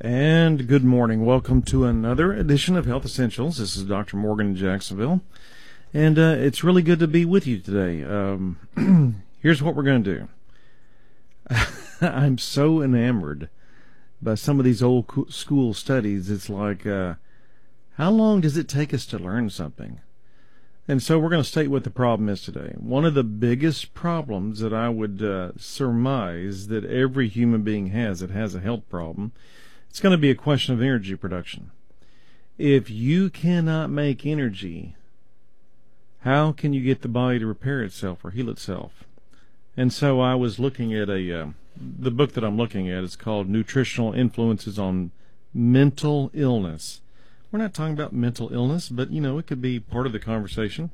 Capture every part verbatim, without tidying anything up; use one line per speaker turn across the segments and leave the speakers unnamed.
And good morning. Welcome to another edition of Health Essentials. This is Doctor Morgan in Jacksonville. And uh, it's really good to be with you today. Um, here's what we're going to do. I'm so enamored by some of these old co- school studies. It's like, uh, how long does it take us to learn something? And so we're going to state what the problem is today. One of the biggest problems that I would uh, surmise that every human being has that has a health problem, it's going to be a question of energy production. If you cannot make energy, how can you get the body to repair itself or heal itself? And so I was looking at a, uh, the book that I'm looking at is called Nutritional Influences on Mental Illness. We're not talking about mental illness, but, you know, it could be part of the conversation.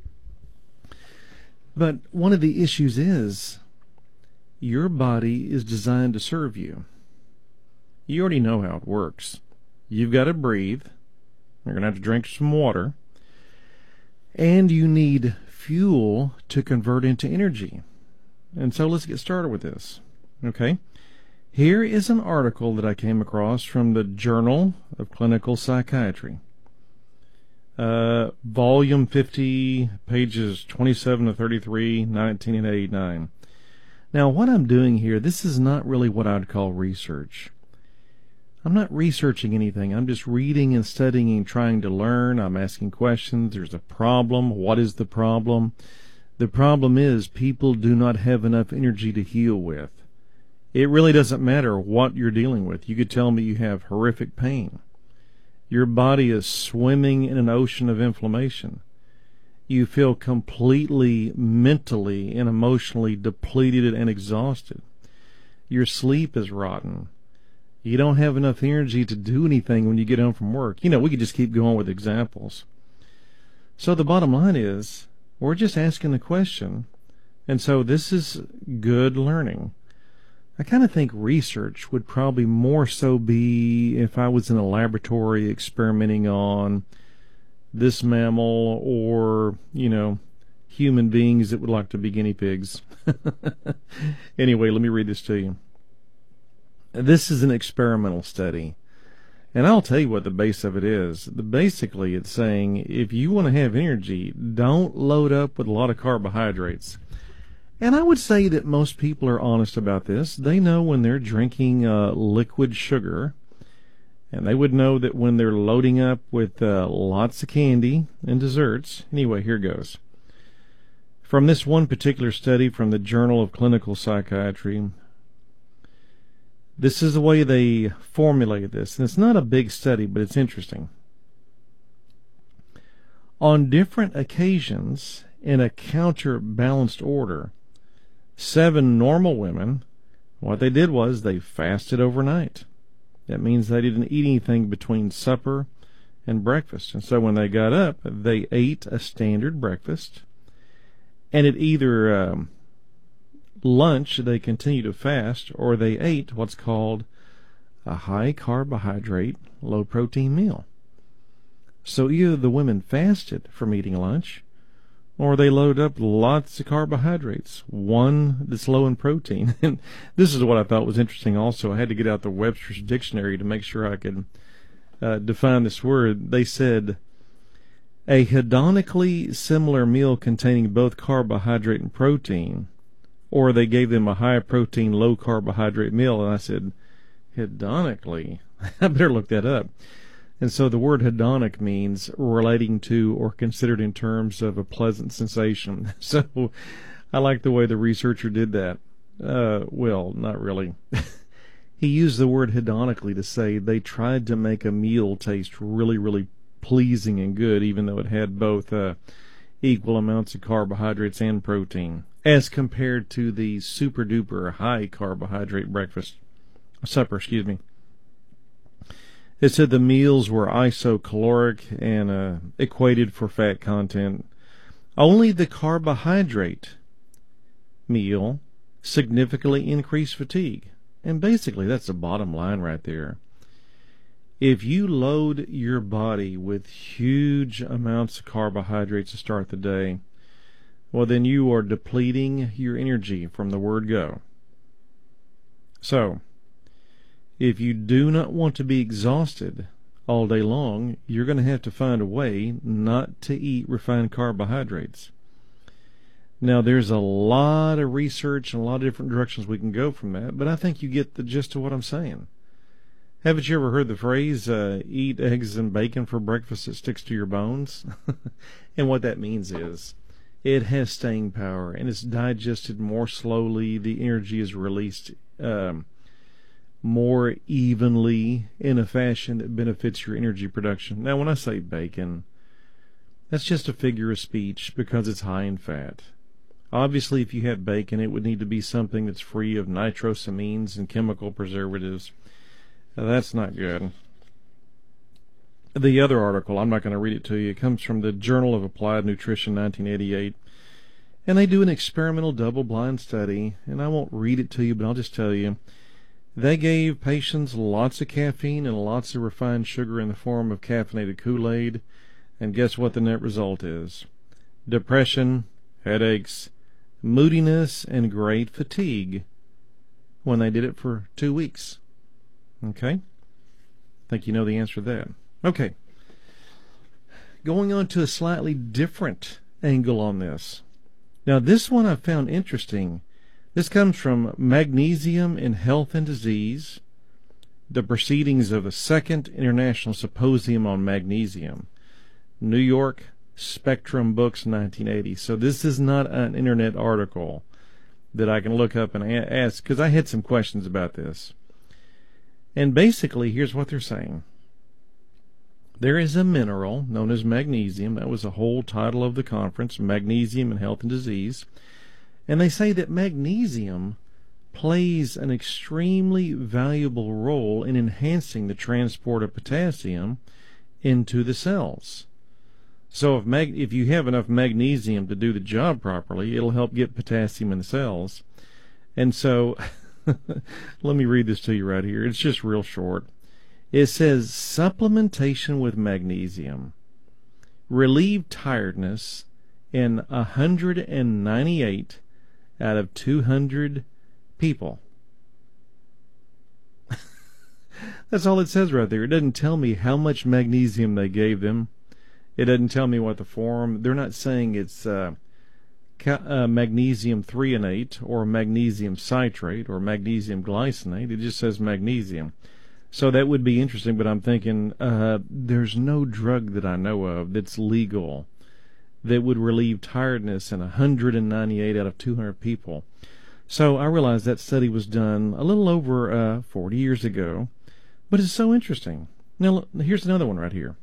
But one of the issues is your body is designed to serve you. You already know how it works. You've got to breathe. You're going to have to drink some water. And you need fuel to convert into energy. And so let's get started with this. Okay? Here is an article that I came across from the Journal of Clinical Psychiatry. Uh, volume fifty, pages twenty-seven to thirty-three, nineteen and eighty-nine. Now, what I'm doing here, this is not really what I'd call research. I'm not researching anything. I'm just reading and studying and trying to learn. I'm asking questions. There's a problem. What is the problem? The problem is people do not have enough energy to heal with. It really doesn't matter what you're dealing with. You could tell me you have horrific pain. Your body is swimming in an ocean of inflammation. You feel completely mentally and emotionally depleted and exhausted. Your sleep is rotten. You don't have enough energy to do anything when you get home from work. You know, we could just keep going with examples. So the bottom line is, we're just asking the question, and so this is good learning. I kind of think research would probably more so be if I was in a laboratory experimenting on this mammal or, you know, human beings that would like to be guinea pigs. Anyway, let me read this to you. This is an experimental study, and I'll tell you what the base of it is. The, basically, it's saying if you want to have energy, don't load up with a lot of carbohydrates. And I would say that most people are honest about this. They know when they're drinking uh, liquid sugar, and they would know that when they're loading up with uh, lots of candy and desserts. Anyway, here goes. From this one particular study from the Journal of Clinical Psychiatry, this is the way they formulated this. And it's not a big study, but it's interesting. On different occasions, in a counterbalanced order, seven normal women, what they did was they fasted overnight. That means they didn't eat anything between supper and breakfast. And so when they got up, they ate a standard breakfast. And at either um, lunch, they continued to fast, or they ate what's called a high carbohydrate, low protein meal. So either the women fasted from eating lunch, or they load up lots of carbohydrates, one that's low in protein. And this is what I thought was interesting also. I had to get out the Webster's Dictionary to make sure I could uh, define this word. They said, a hedonically similar meal containing both carbohydrate and protein, or they gave them a high-protein, low-carbohydrate meal. And I said, hedonically? I better look that up. And so the word hedonic means relating to or considered in terms of a pleasant sensation. So I like the way the researcher did that. Uh, well, not really. He used the word hedonically to say they tried to make a meal taste really, really pleasing and good, even though it had both uh, equal amounts of carbohydrates and protein, as compared to the super-duper high carbohydrate breakfast, supper, excuse me. It said the meals were isocaloric and uh, equated for fat content. Only the carbohydrate meal significantly increased fatigue. And basically, that's the bottom line right there. If you load your body with huge amounts of carbohydrates to start the day, well, then you are depleting your energy from the word go. So, If you do not want to be exhausted all day long, you're going to have to find a way not to eat refined carbohydrates. Now, there's a lot of research and a lot of different directions we can go from that, but I think you get the gist of what I'm saying. Haven't you ever heard the phrase, uh, eat eggs and bacon for breakfast, it sticks to your bones? And what that means is, it has staying power, and it's digested more slowly. The energy is released um, more evenly in a fashion that benefits your energy production. Now, when I say bacon, that's just a figure of speech because it's high in fat. Obviously, if you have bacon, it would need to be something that's free of nitrosamines and chemical preservatives. Now, that's not good. The other article, I'm not going to read it to you, it comes from the Journal of Applied Nutrition, nineteen eighty-eight. And they do an experimental double-blind study, and I won't read it to you, but I'll just tell you. They gave patients lots of caffeine and lots of refined sugar in the form of caffeinated Kool-Aid, and guess what the net result is? Depression, headaches, moodiness, and great fatigue when they did it for two weeks. Okay? I think you know the answer to that. Okay. Going on to a slightly different angle on this. Now, this one I found interesting. This comes from Magnesium in Health and Disease, the proceedings of the Second International Symposium on Magnesium, New York, Spectrum Books, nineteen eighty. So this is not an internet article that I can look up and ask, because I had some questions about this. And basically, here's what they're saying. There is a mineral known as magnesium. That was the whole title of the conference, Magnesium in Health and Disease. And they say that magnesium plays an extremely valuable role in enhancing the transport of potassium into the cells. So if mag- if you have enough magnesium to do the job properly, it'll help get potassium in the cells. And so, let me read this to you right here. It's just real short. It says, supplementation with magnesium relieved tiredness in one hundred ninety-eight out of two hundred people. That's all it says right there. It doesn't tell me how much magnesium they gave them. It doesn't tell me what the form. They're not saying it's uh, ca- uh, magnesium threonate or magnesium citrate or magnesium glycinate. It just says magnesium. So that would be interesting, but I'm thinking uh, there's no drug that I know of that's legal that would relieve tiredness in one hundred ninety-eight out of two hundred people. So I realized that study was done a little over uh, forty years ago, but it's so interesting. Now, here's another one right here.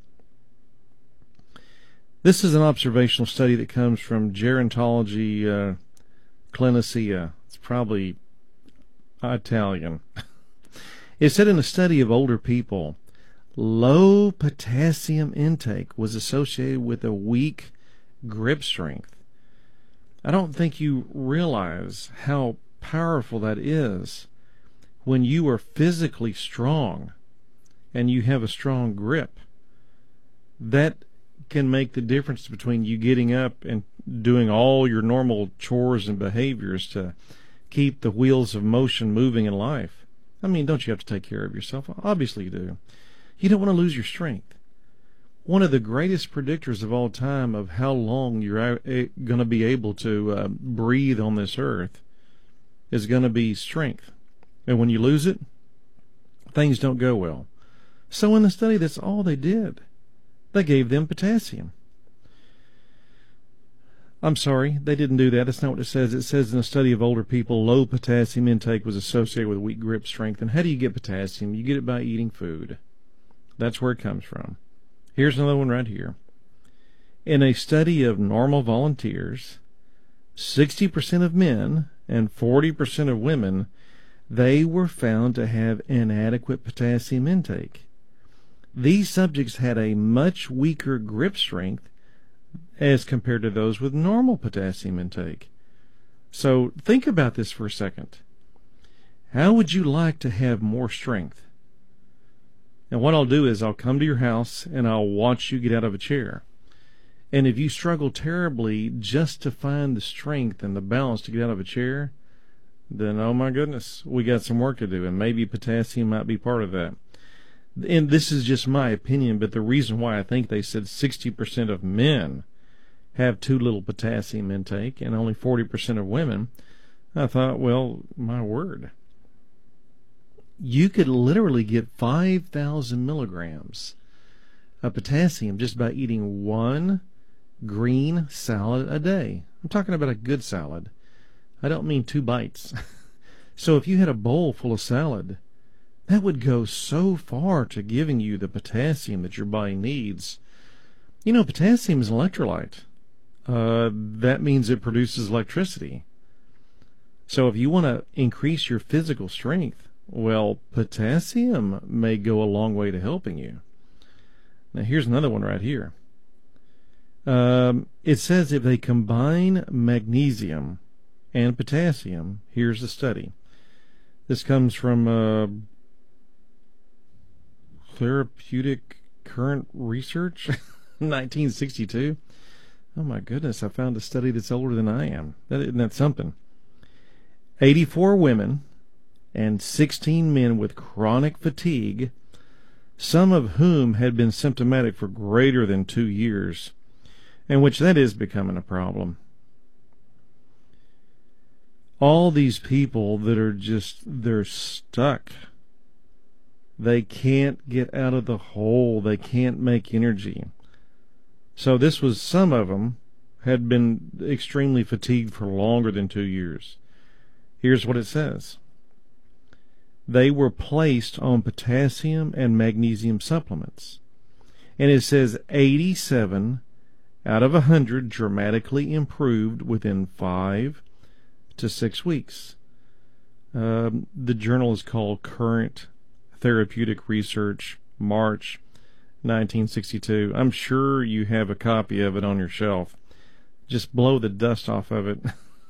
This is an observational study that comes from Gerontology uh, Clinicia. It's probably Italian. It said in a study of older people, low potassium intake was associated with a weak grip strength. I don't think you realize how powerful that is when you are physically strong and you have a strong grip. That can make the difference between you getting up and doing all your normal chores and behaviors to keep the wheels of motion moving in life. I mean, don't you have to take care of yourself? Obviously you do. You don't want to lose your strength. One of the greatest predictors of all time of how long you're going to be able to uh, breathe on this earth is going to be strength. And when you lose it, things don't go well. So in the study, that's all they did. They gave them potassium. I'm sorry, they didn't do that. That's not what it says. It says in a study of older people, low potassium intake was associated with weak grip strength. And how do you get potassium? You get it by eating food. That's where it comes from. Here's another one right here. In a study of normal volunteers, sixty percent of men and forty percent of women, they were found to have inadequate potassium intake. These subjects had a much weaker grip strength as compared to those with normal potassium intake. So think about this for a second. How would you like to have more strength? And what I'll do is I'll come to your house and I'll watch you get out of a chair. And if you struggle terribly just to find the strength and the balance to get out of a chair, then oh my goodness, we got some work to do, and maybe potassium might be part of that. And this is just my opinion, but the reason why I think they said sixty percent of men have too little potassium intake and only forty percent of women, I thought, well, my word. You could literally get five thousand milligrams of potassium just by eating one green salad a day. I'm talking about a good salad. I don't mean two bites. So if you had a bowl full of salad, that would go so far to giving you the potassium that your body needs. You know, potassium is an electrolyte. Uh, that means it produces electricity. So if you want to increase your physical strength, well, potassium may go a long way to helping you. Now, here's another one right here. Um, it says if they combine magnesium and potassium, here's the study. This comes from uh, Therapeutic Current Research, nineteen sixty-two. Oh my goodness, I found a study that's older than I am. That, isn't that something? eighty-four women and sixteen men with chronic fatigue, some of whom had been symptomatic for greater than two years, and which that is becoming a problem. All these people that are just, they're stuck. They can't get out of the hole. They can't make energy. So this was, some of them had been extremely fatigued for longer than two years. Here's what it says. They were placed on potassium and magnesium supplements. And it says eighty-seven out of one hundred dramatically improved within five to six weeks. Um, the journal is called Current Therapeutic Research, March nineteen sixty-two. I'm sure you have a copy of it on your shelf. Just blow the dust off of it.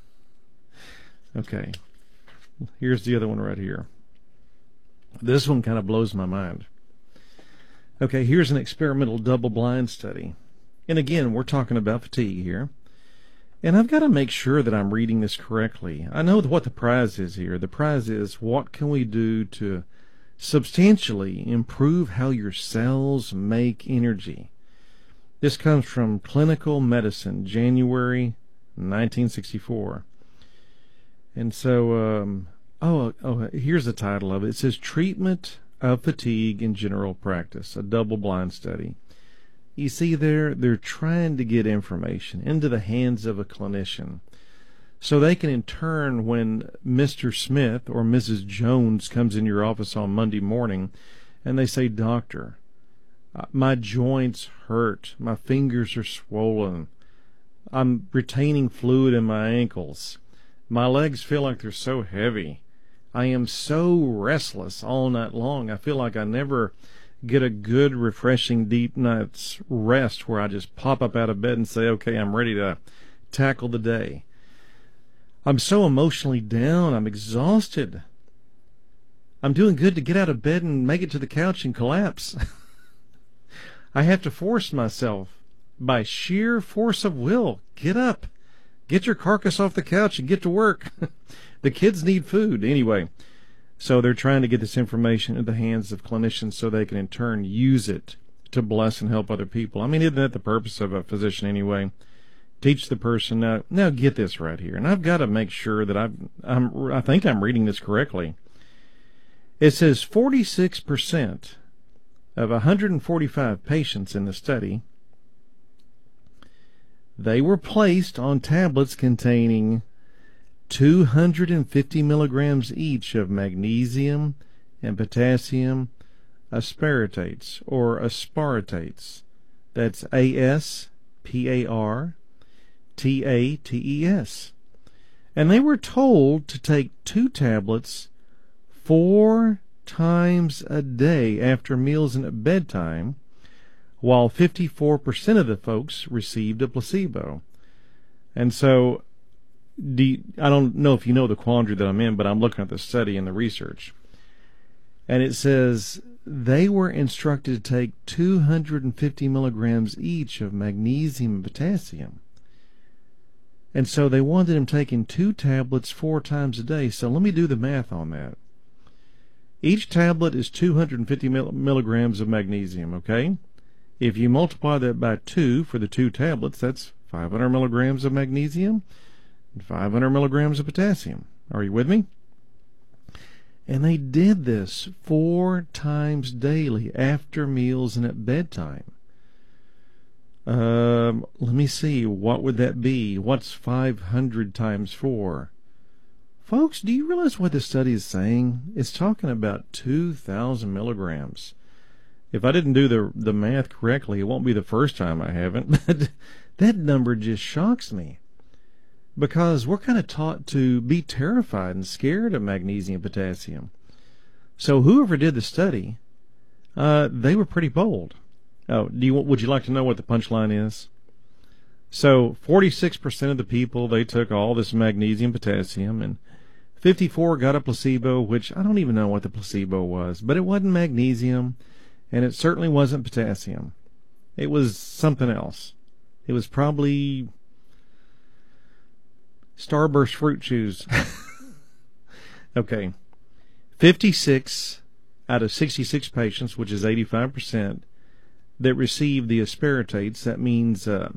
Okay. Here's the other one right here. This one kind of blows my mind. Okay, here's an experimental double-blind study. And again, we're talking about fatigue here. And I've got to make sure that I'm reading this correctly. I know what the prize is here. The prize is, what can we do to substantially improve how your cells make energy? This comes from Clinical Medicine, January nineteen sixty-four. And so, um, oh, oh, here's the title of it. It says Treatment of Fatigue in General Practice, a double-blind study. You see, they're, they're trying to get information into the hands of a clinician so they can, in turn, when Mister Smith or Missus Jones comes in your office on Monday morning and they say, Doctor, my joints hurt, my fingers are swollen, I'm retaining fluid in my ankles, my legs feel like they're so heavy, I am so restless all night long, I feel like I never get a good, refreshing, deep night's rest where I just pop up out of bed and say, okay, I'm ready to tackle the day. I'm so emotionally down, I'm exhausted. I'm doing good to get out of bed and make it to the couch and collapse. I have to force myself, by sheer force of will, get up. Get your carcass off the couch and get to work. The kids need food. Anyway, so they're trying to get this information into the hands of clinicians so they can in turn use it to bless and help other people. I mean, isn't that the purpose of a physician anyway? Teach the person. Now, now get this right here. And I've got to make sure that I've, I'm, I think I'm reading this correctly. It says forty-six percent of one hundred forty-five patients in the study, they were placed on tablets containing two hundred fifty milligrams each of magnesium and potassium aspartates or aspartates. That's A S P A R T A T E S. And they were told to take two tablets four times a day after meals and at bedtime, while fifty-four percent of the folks received a placebo. And so, do you, I don't know if you know the quandary that I'm in, but I'm looking at the study and the research. And it says they were instructed to take two hundred fifty milligrams each of magnesium and potassium. And so they wanted him taking two tablets four times a day. So let me do the math on that. Each tablet is two hundred fifty milligrams of magnesium, okay? If you multiply that by two for the two tablets, that's five hundred milligrams of magnesium and five hundred milligrams of potassium. Are you with me? And they did this four times daily after meals and at bedtime. Um, let me see, what would that be? What's five hundred times four? Folks, do you realize what this study is saying? It's talking about two thousand milligrams. If I didn't do the the math correctly, it won't be the first time I haven't, but that number just shocks me. Because we're kind of taught to be terrified and scared of magnesium and potassium. So whoever did the study, uh, they were pretty bold. Oh, do you would you like to know what the punchline is? So forty-six percent of the people, they took all this magnesium, potassium, and fifty-four got a placebo, which I don't even know what the placebo was, but it wasn't magnesium, and it certainly wasn't potassium. It was something else. It was probably Starburst fruit chews. Okay. fifty-six out of sixty-six patients, which is eighty-five percent, that received the aspartates, that means uh,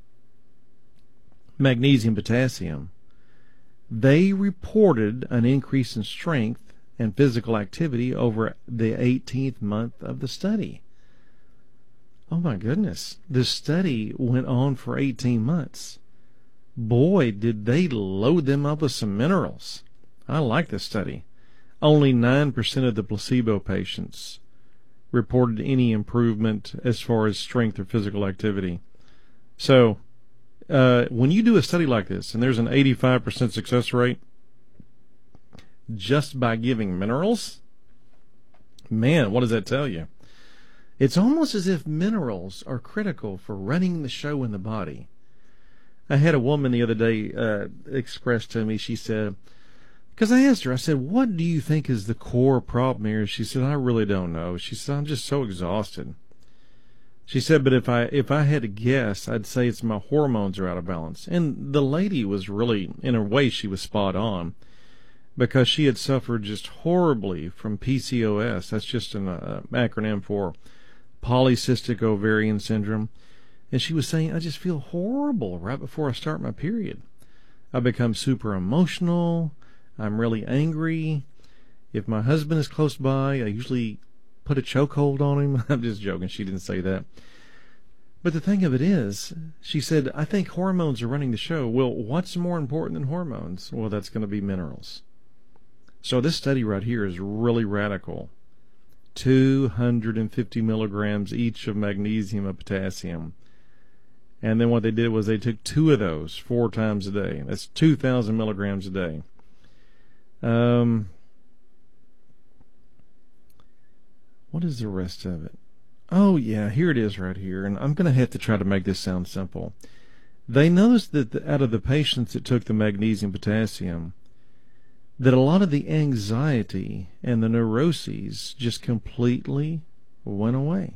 magnesium, potassium, they reported an increase in strength and physical activity over the eighteenth month of the study. Oh my goodness. This study went on for eighteen months. Boy, did they load them up with some minerals. I like this study. Only nine percent of the placebo patients reported any improvement as far as strength or physical activity. So, uh, when you do a study like this, and there's an eighty-five percent success rate, just by giving minerals, man, what does that tell you? It's almost as if minerals are critical for running the show in the body. I had a woman the other day uh, express to me, she said, because I asked her, I said, what do you think is the core problem here? She said, I really don't know. She said, I'm just so exhausted. She said, but if I if I had to guess, I'd say it's my hormones are out of balance. And the lady was really, in a way, she was spot on, because she had suffered just horribly from P C O S. That's just an uh, acronym for polycystic ovarian syndrome. And she was saying, I just feel horrible right before I start my period. I become super emotional. I'm really angry. If my husband is close by, I usually put a chokehold on him. I'm just joking. She didn't say that. But the thing of it is, she said, I think hormones are running the show. Well, what's more important than hormones? Well, that's going to be minerals. So this study right here is really radical. two hundred fifty milligrams each of magnesium and potassium. And then what they did was they took two of those four times a day. That's two thousand milligrams a day. Um, what is the rest of it? Oh, yeah, here it is right here. And I'm going to have to try to make this sound simple. They noticed that the, out of the patients that took the magnesium potassium, that a lot of the anxiety and the neuroses just completely went away.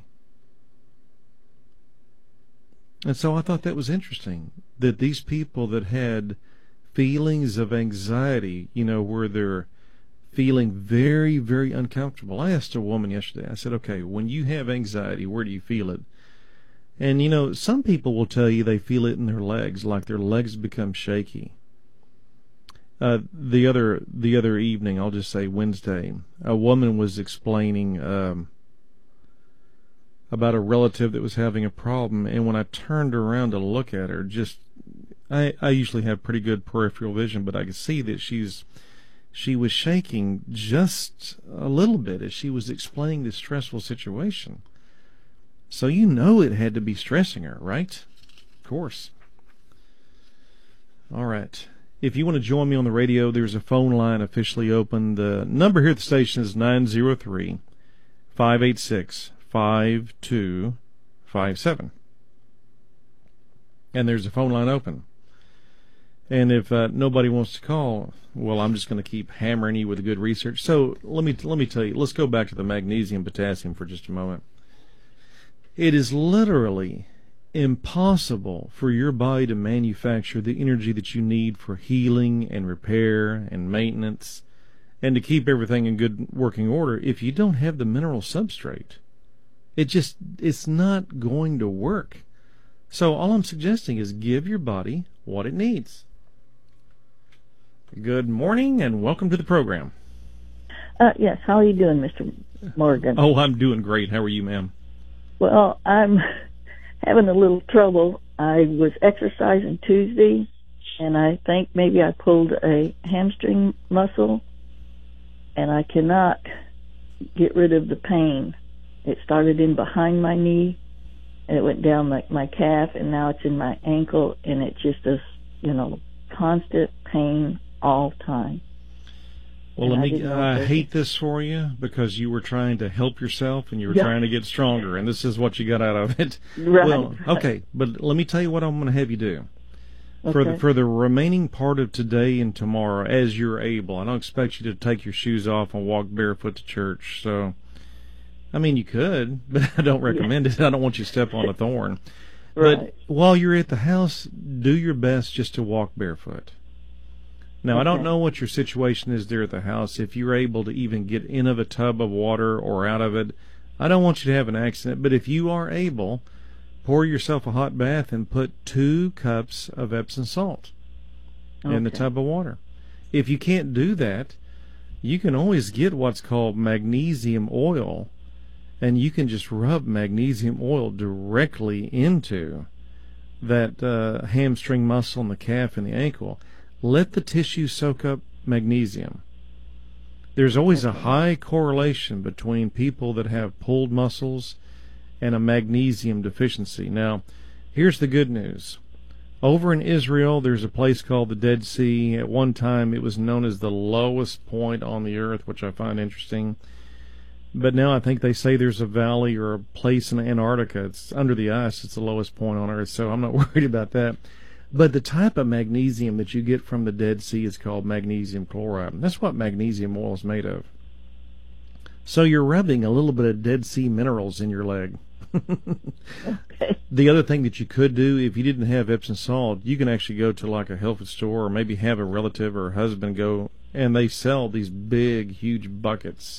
And so I thought that was interesting, that these people that had feelings of anxiety, you know, where they're feeling very, very uncomfortable. I asked a woman yesterday, I said, okay, when you have anxiety, where do you feel it? And, you know, some people will tell you they feel it in their legs, like their legs become shaky. Uh, the other the other evening, I'll just say Wednesday, a woman was explaining um, about a relative that was having a problem, and when I turned around to look at her, just I, I usually have pretty good peripheral vision, but I could see that she's she was shaking just a little bit as she was explaining this stressful situation. So you know it had to be stressing her, right? Of course. All right. If you want to join me on the radio, there's a phone line officially open. The number here at the station is nine zero three, five eight six, five two five seven. And there's a phone line open. And if uh, nobody wants to call, well, I'm just going to keep hammering you with good research. So let me let me tell you, let's go back to the magnesium potassium for just a moment. It is literally impossible for your body to manufacture the energy that you need for healing and repair and maintenance and to keep everything in good working order if you don't have the mineral substrate. It just, it's not going to work. So all I'm suggesting is give your body what it needs. Good morning and welcome to the program.
Uh, yes, how are you doing, Mister Morgan?
Oh, I'm doing great. How are you, ma'am?
Well, I'm having a little trouble. I was exercising Tuesday, and I think maybe I pulled a hamstring muscle, and I cannot get rid of the pain. It started in behind my knee, and it went down like my calf, and now it's in my ankle, and it just is, you know, constant pain all the time.
Well, let me, I hate this for you because you were trying to help yourself and you were yeah. trying to get stronger, and this is what you got out of it.
Right.
Well, okay, but let me tell you what I'm going to have you do. Okay. For the, for the remaining part of today and tomorrow, as you're able, I don't expect you to take your shoes off and walk barefoot to church. So, I mean, you could, but I don't recommend yeah. it. I don't want you to step on a thorn.
Right.
But while you're at the house, do your best just to walk barefoot. Now, okay. I don't know what your situation is there at the house. If you're able to even get in of a tub of water or out of it, I don't want you to have an accident. But if you are able, pour yourself a hot bath and put two cups of Epsom salt okay. in the tub of water. If you can't do that, you can always get what's called magnesium oil, and you can just rub magnesium oil directly into that uh, hamstring muscle and the calf and the ankle. Let the tissue soak up magnesium. There's always okay. a high correlation between people that have pulled muscles and a magnesium deficiency. Now, here's the good news. Over in Israel, there's a place called the Dead Sea. At one time, it was known as the lowest point on the earth, which I find interesting. But now I think they say there's a valley or a place in Antarctica. It's under the ice. It's the lowest point on earth, so I'm not worried about that. But the type of magnesium that you get from the Dead Sea is called magnesium chloride. That's what magnesium oil is made of. So you're rubbing a little bit of Dead Sea minerals in your leg.
Okay.
The other thing that you could do, if you didn't have Epsom salt, you can actually go to like a health food store or maybe have a relative or a husband go, and they sell these big, huge buckets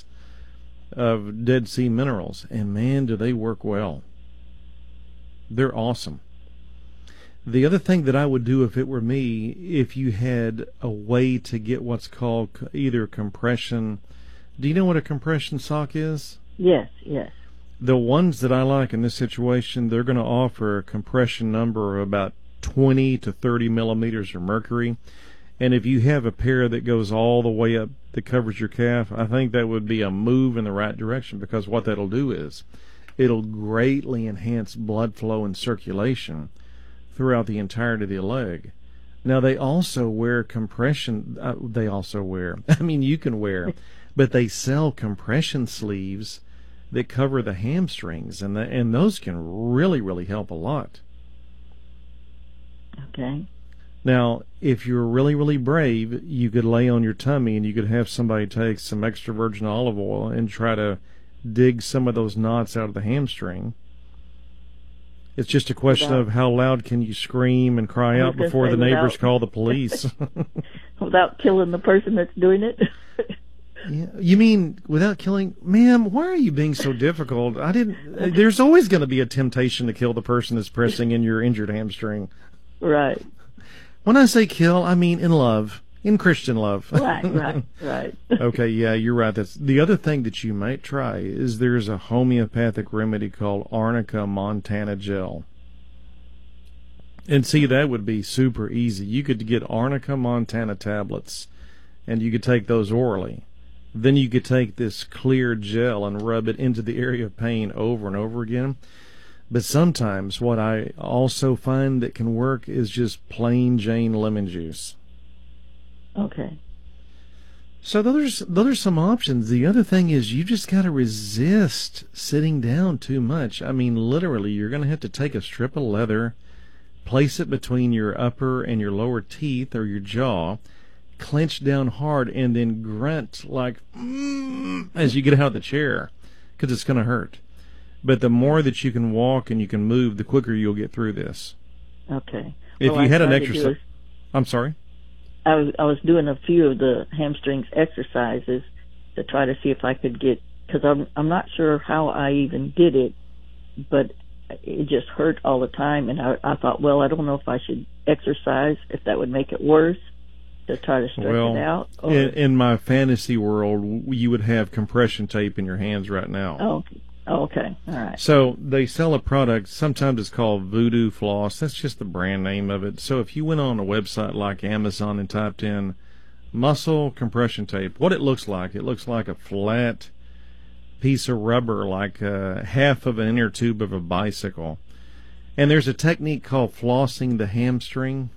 of Dead Sea minerals. And man, do they work well. They're awesome. The other thing that I would do if it were me, if you had a way to get what's called either compression. Do you know what a compression sock is?
Yes, yes.
The ones that I like in this situation, they're going to offer a compression number of about twenty to thirty millimeters of mercury. And if you have a pair that goes all the way up that covers your calf, I think that would be a move in the right direction, because what that'll do is it'll greatly enhance blood flow and circulation throughout the entirety of the leg. Now, they also wear compression, uh, they also wear, I mean, you can wear, but they sell compression sleeves that cover the hamstrings, and the, and those can really, really help a lot.
Okay.
Now, if you're really, really brave, you could lay on your tummy and you could have somebody take some extra virgin olive oil and try to dig some of those knots out of the hamstring. It's just a question without, of how loud can you scream and cry out before the neighbors without, call the police.
Without killing the person that's doing it?
Yeah, you mean without killing? Ma'am, why are you being so difficult? I didn't. There's always going to be a temptation to kill the person that's pressing in your injured hamstring.
Right.
When I say kill, I mean in love. In Christian love.
Right, right, right.
Okay, yeah, you're right. That's the other thing that you might try is there's a homeopathic remedy called Arnica montana gel. And see, that would be super easy. You could get Arnica montana tablets, and you could take those orally. Then you could take this clear gel and rub it into the area of pain over and over again. But sometimes what I also find that can work is just plain Jane lemon juice.
Okay.
So those are, those are some options. The other thing is you just got to resist sitting down too much. I mean, literally, you're going to have to take a strip of leather, place it between your upper and your lower teeth or your jaw, clench down hard, and then grunt like mm, as you get out of the chair, because it's going to hurt. But the more that you can walk and you can move, the quicker you'll get through this.
Okay.
If
Well,
you
I
had an
tried to
exercise,
do a-
I'm sorry.
I was I was doing a few of the hamstrings exercises to try to see if I could get, because I'm I'm not sure how I even did it, but it just hurt all the time, and I I thought, well, I don't know if I should exercise, if that would make it worse, to try to stretch
Well,
it out. Or,
in, in my fantasy world, you would have compression tape in your hands right now.
oh, oh, okay, all right.
So they sell a product, sometimes it's called Voodoo Floss. That's just the brand name of it. So if you went on a website like Amazon and typed in muscle compression tape, what it looks like, it looks like a flat piece of rubber, like uh, half of an inner tube of a bicycle. And there's a technique called flossing the hamstring.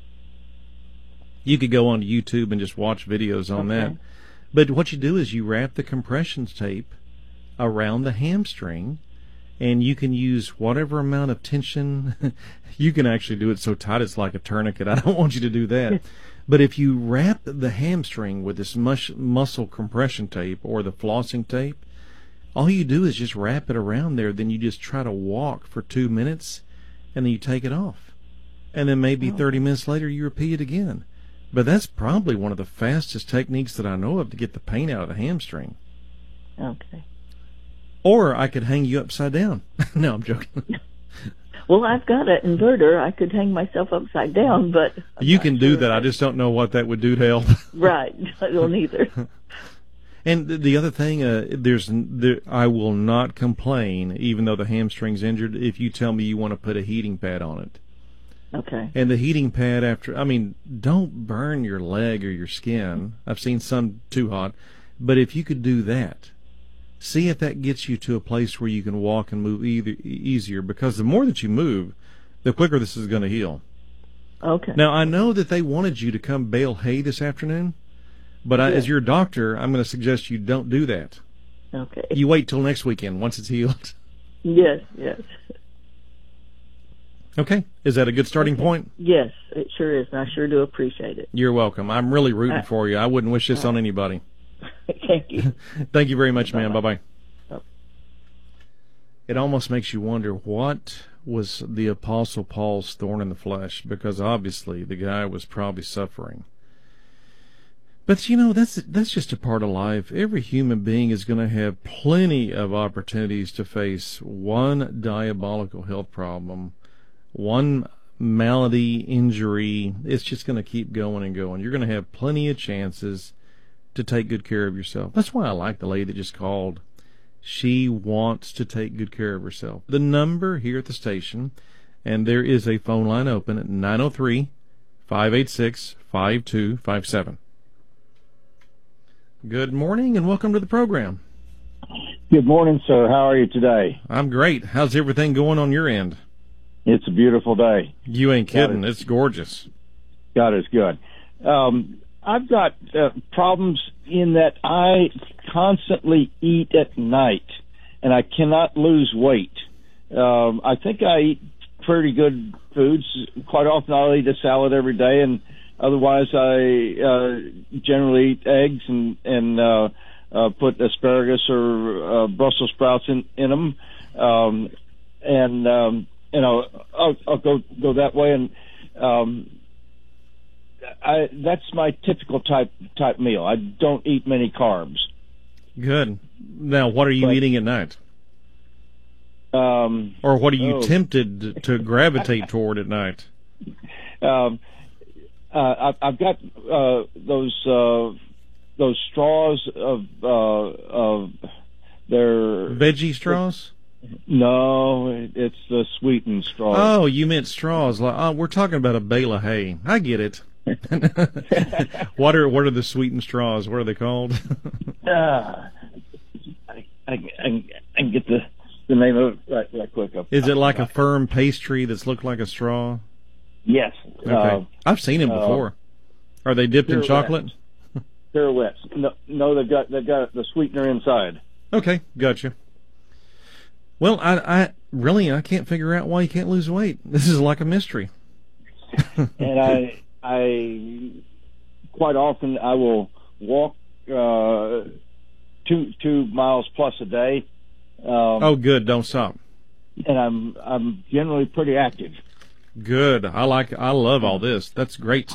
You could go on YouTube and just watch videos on
Okay.
that. But what you do is you wrap the compression tape around the hamstring, and you can use whatever amount of tension. You can actually do it so tight it's like a tourniquet. I don't want you to do that. But if you wrap the hamstring with this mush, muscle compression tape or the flossing tape, all you do is just wrap it around there. Then you just try to walk for two minutes, and then you take it off. And then maybe
Oh.
thirty minutes later you repeat it again. But that's probably one of the fastest techniques that I know of to get the pain out of the hamstring.
Okay.
Or I could hang you upside down. No, I'm joking.
Well, I've got an inverter. I could hang myself upside down, but I'm
You
not
can do
sure
that. I
if-
just don't know what that would do to help.
Right. I don't either.
And th- the other thing, uh, there's, there, I will not complain, even though the hamstring's injured, if you tell me you want to put a heating pad on it.
Okay.
And the heating pad after, I mean, don't burn your leg or your skin. I've seen some too hot. But if you could do that, see if that gets you to a place where you can walk and move either, easier, because the more that you move, the quicker this is going to heal.
Okay.
Now, I know that they wanted you to come bale hay this afternoon, but I,
Yeah.
as your doctor, I'm going to suggest you don't do that.
Okay.
You wait till next weekend once it's healed.
Yes, yes.
Okay. Is that a good starting
Okay.
point?
Yes, it sure is, and I sure do appreciate it.
You're welcome. I'm really rooting
Uh,
for you. I wouldn't wish this on anybody.
Thank you.
Thank you very much, man.
Bye-bye.
Bye-bye.
Bye.
It almost makes you wonder what was the Apostle Paul's thorn in the flesh, because obviously the guy was probably suffering. But, you know, that's that's just a part of life. Every human being is going to have plenty of opportunities to face one diabolical health problem, one malady, injury. It's just going to keep going and going. You're going to have plenty of chances to take good care of yourself. That's why I like the lady that just called. She wants to take good care of herself. The number here at the station, and there is a phone line open at nine oh three, five eight six, five two five seven. Good morning and welcome to the program.
Good morning, sir. How are you today?
I'm great. How's everything going on your end?
It's a beautiful day.
You ain't kidding.
God
It's gorgeous.
God is good. Um, I've got uh, problems in that I constantly eat at night, and I cannot lose weight. Um, I think I eat pretty good foods. Quite often I'll eat a salad every day, and otherwise I uh, generally eat eggs and, and uh, uh, put asparagus or uh, Brussels sprouts in, in them. Um, and, um, you know, I'll, I'll go, go that way. And, um, I, that's my typical type, type meal. I don't eat many carbs.
Good. Now, what are you
But-
eating at night?
Um,
Or what are you
Oh.
tempted to gravitate toward at night?
um, uh, I, I've got uh, those uh, those straws of uh, of their
Veggie straws?
no, it's the sweetened straws.
Oh, you meant straws. Like, oh, we're talking about a bale of hay. I get it. what are what are the sweetened straws? What are they called?
Uh, I, I, I, I can get the the name of it right, right quick. Up.
Is it like a firm pastry that's looked like a straw?
Yes.
Okay,
Uh,
I've seen them
uh,
before. Are they dipped in
pirouettes.
chocolate?
Pirouettes. No, no, they've got they've got the sweetener inside.
Okay, gotcha. Well, I, I really I can't figure out why you can't lose weight. This is like a mystery.
And I I quite often I will walk uh, two two miles plus a day, Um,
Oh, good. Don't stop.
and I'm I'm generally pretty active.
Good. I like. I love all this. That's great.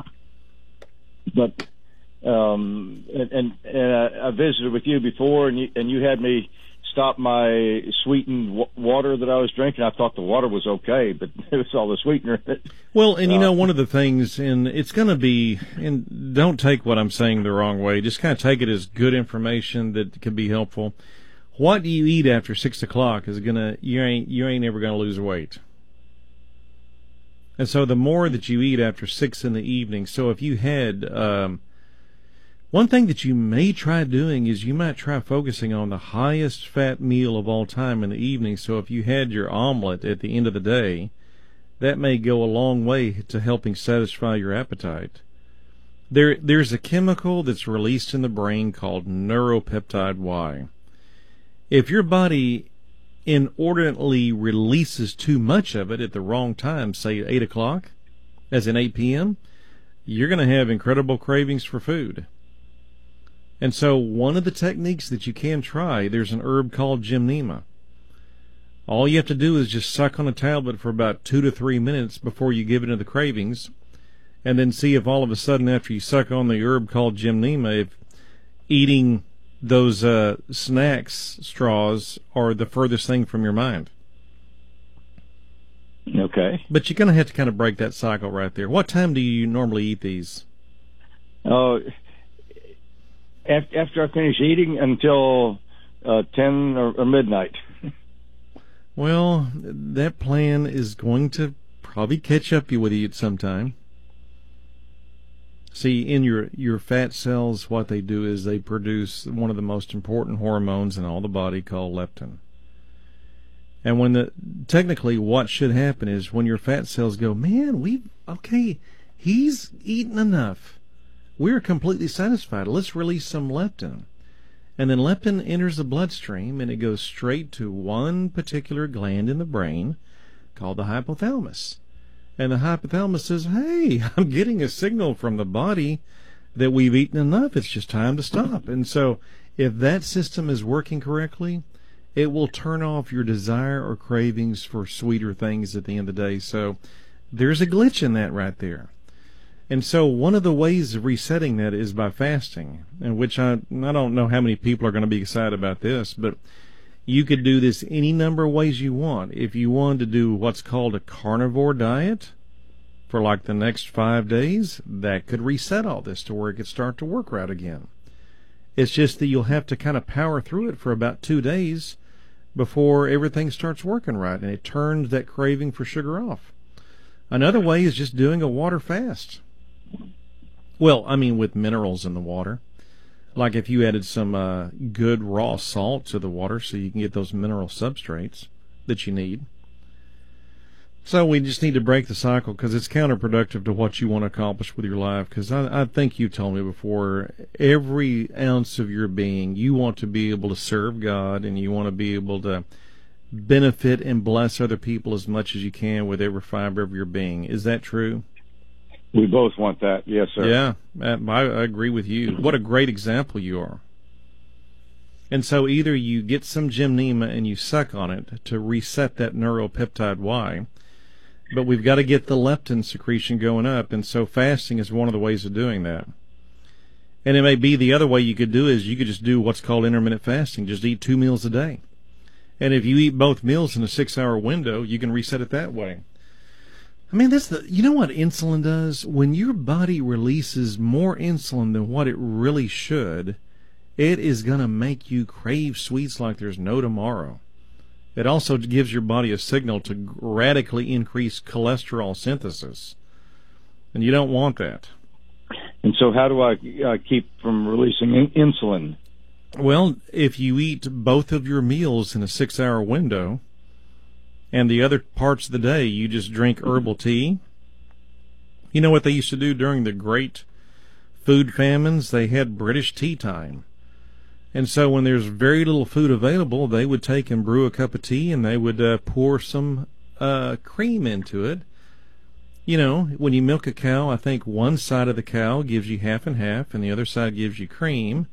But um, and, and, and I visited with you before, and you, and you had me stop my sweetened w- water that I was drinking. I thought the water was okay, but it was all the sweetener.
Well, and you
Uh,
know, one of the things, and it's going to be, and don't take what I'm saying the wrong way. Just kind of take it as good information that can be helpful. What you eat after six o'clock is gonna you ain't you ain't ever gonna lose weight. And so the more that you eat after six in the evening, so if you had um, one thing that you may try doing is you might try focusing on the highest fat meal of all time in the evening. So if you had your omelet at the end of the day, that may go a long way to helping satisfy your appetite. There, there's a chemical that's released in the brain called neuropeptide Y. If your body inordinately releases too much of it at the wrong time, say eight o'clock, as in eight p.m., you're going to have incredible cravings for food. And so one of the techniques that you can try, there's an herb called gymnema. All you have to do is just suck on a tablet for about two to three minutes before you give into the cravings, and then see if all of a sudden after you suck on the herb called gymnema, if eating those uh, snacks straws are the furthest thing from your mind.
Okay.
But you're going to have to kind of break that cycle right there. What time do you normally eat these?
Oh, af- after I finish eating until uh, ten or, or midnight.
Well, that plan is going to probably catch up with you at some time. See, in your, your fat cells, what they do is they produce one of the most important hormones in all the body called leptin. And when the, technically what should happen is when your fat cells go, man, we, okay, he's eaten enough. We're completely satisfied. Let's release some leptin. And then leptin enters the bloodstream and it goes straight to one particular gland in the brain called the hypothalamus. And the hypothalamus says, hey, I'm getting a signal from the body that we've eaten enough. It's just time to stop. And so if that system is working correctly, it will turn off your desire or cravings for sweeter things at the end of the day. So there's a glitch in that right there. And so one of the ways of resetting that is by fasting, and which I, I don't know how many people are going to be excited about this, but you could do this any number of ways you want. If you wanted to do what's called a carnivore diet for like the next five days, that could reset all this to where it could start to work right again. It's just that you'll have to kind of power through it for about two days before everything starts working right, and it turns that craving for sugar off. Another way is just doing a water fast. Well, I mean with minerals in the water. Like if you added some uh, good raw salt to the water so you can get those mineral substrates that you need. So we just need to break the cycle because it's counterproductive to what you want to accomplish with your life. Because I, I think you told me before, every ounce of your being, you want to be able to serve God and you want to be able to benefit and bless other people as much as you can with every fiber of your being. Is that true?
We both want that. Yes, sir.
Yeah, I, I agree with you. What a great example you are. And so either you get some gymnema and you suck on it to reset that neuropeptide Y, but we've got to get the leptin secretion going up, and so fasting is one of the ways of doing that. And it may be the other way you could do is you could just do what's called intermittent fasting, just eat two meals a day. And if you eat both meals in a six-hour window, you can reset it that way. I mean, that's the, you know what insulin does? When your body releases more insulin than what it really should, it is going to make you crave sweets like there's no tomorrow. It also gives your body a signal to radically increase cholesterol synthesis. And you don't want that.
And so how do I uh, keep from releasing in- insulin?
Well, if you eat both of your meals in a six-hour window, and the other parts of the day you just drink herbal tea. You know what they used to do during the great food famines? They had British tea time. And so when there's very little food available, they would take and brew a cup of tea and they would uh, pour some uh, cream into it. You know, when you milk a cow, I think one side of the cow gives you half and half and the other side gives you cream.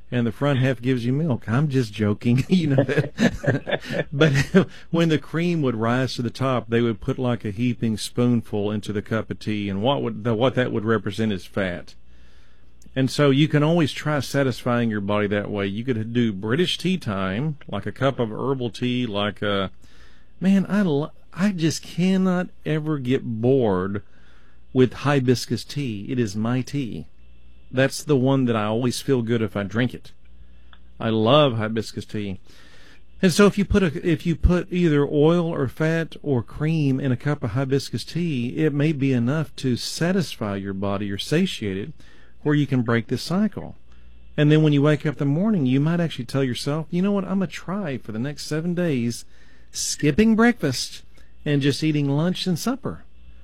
and the front half gives you milk. I'm just joking, you know. But when the cream would rise to the top, they would put like a heaping spoonful into the cup of tea, and what would the, what that would represent is fat. And so you can always try satisfying your body that way. You could do British tea time, like a cup of herbal tea, like a, man, I, lo- I just cannot ever get bored with hibiscus tea. It is my tea. That's the one that I always feel good if I drink it. I love hibiscus tea. And so if you put a, if you put either oil or fat or cream in a cup of hibiscus tea, it may be enough to satisfy your body or satiate it, where you can break this cycle. And then when you wake up in the morning, you might actually tell yourself, you know what, I'm going to try for the next seven days skipping breakfast and just eating lunch and supper.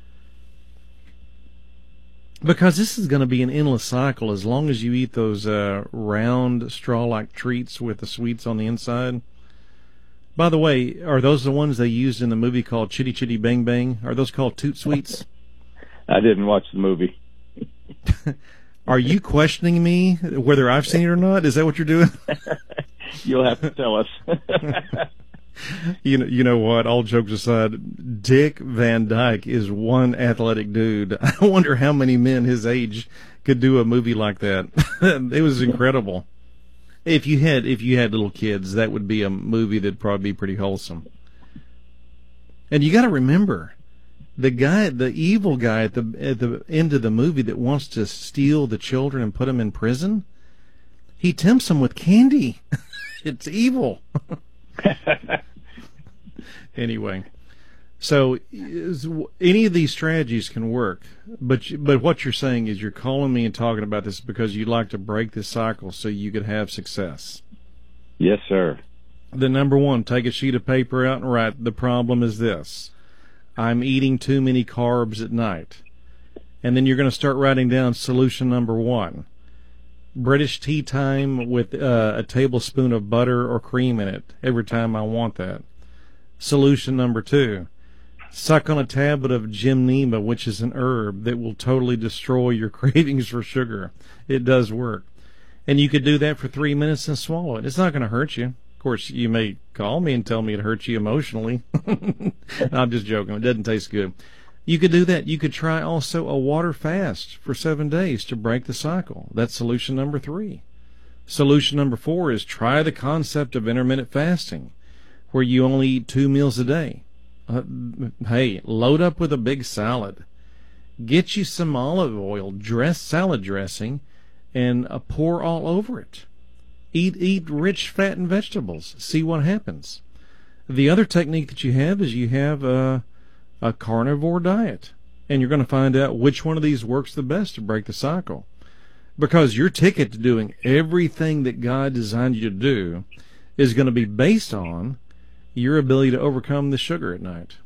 Because this is going to be an endless cycle as long as you eat those uh, round straw-like treats with the sweets on the inside. By the way, are those the ones they used in the movie called Chitty Chitty Bang Bang? Are those called Toot Sweets?
I didn't watch the movie.
Are you questioning me whether I've seen it or not? Is that what you're doing?
You'll have to tell us.
You know, you know what? All jokes aside, Dick Van Dyke is one athletic dude. I wonder how many men his age could do a movie like that. It was incredible. If you had, if you had little kids, that would be a movie that'd probably be pretty wholesome. And you got to remember, the guy, the evil guy at the at the end of the movie that wants to steal the children and put them in prison, he tempts them with candy. It's evil. Anyway, so is, any of these strategies can work, but you, but what you're saying is you're calling me and talking about this because you'd like to break this cycle so you could have success.
Yes, sir.
The number one, take a sheet of paper out and write, the problem is this: I'm eating too many carbs at night. And then you're going to start writing down solution number one: British tea time with uh, a tablespoon of butter or cream in it every time I want that. Solution number two: suck on a tablet of gymnema, which is an herb that will totally destroy your cravings for sugar. It does work. And you could do that for three minutes and swallow it. It's not going to hurt you. Of course, you may call me and tell me it hurts you emotionally. I'm just joking. It doesn't taste good. You could do that. You could try also a water fast for seven days to break the cycle. That's solution number three. Solution number four is try the concept of intermittent fasting, where you only eat two meals a day. Uh, hey, load up with a big salad. Get you some olive oil, dress salad dressing, and uh, pour all over it. Eat eat rich fat and vegetables. See what happens. The other technique that you have is you have a, a carnivore diet, and you're going to find out which one of these works the best to break the cycle. Because your ticket to doing everything that God designed you to do is going to be based on your ability to overcome the sugar at night.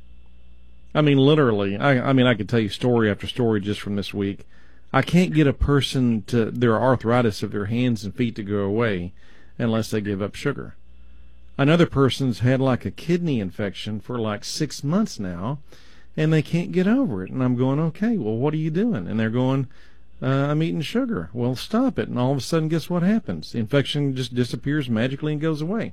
I mean, literally, I, I mean, I could tell you story after story just from this week. I can't get a person to their arthritis of their hands and feet to go away unless they give up sugar. Another person's had like a kidney infection for like six months now, and they can't get over it. And I'm going, okay, well, what are you doing? And they're going, uh, I'm eating sugar. Well, stop it. And all of a sudden, guess what happens? The infection just disappears magically and goes away.